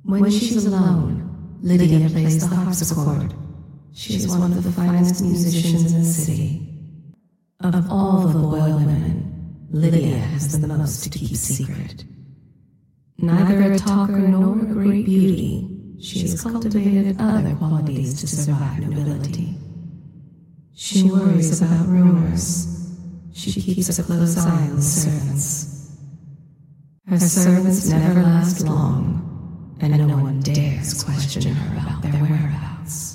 When she's alone, Lydia plays the harpsichord. She is one of the finest musicians in the city. Of all the Boyle women, Lydia has the most to keep secret. Neither a talker nor a great beauty, she has cultivated other qualities to survive nobility. She worries about rumors. She keeps a close eye on the servants. Her servants never last long, and no one dares question her about their whereabouts.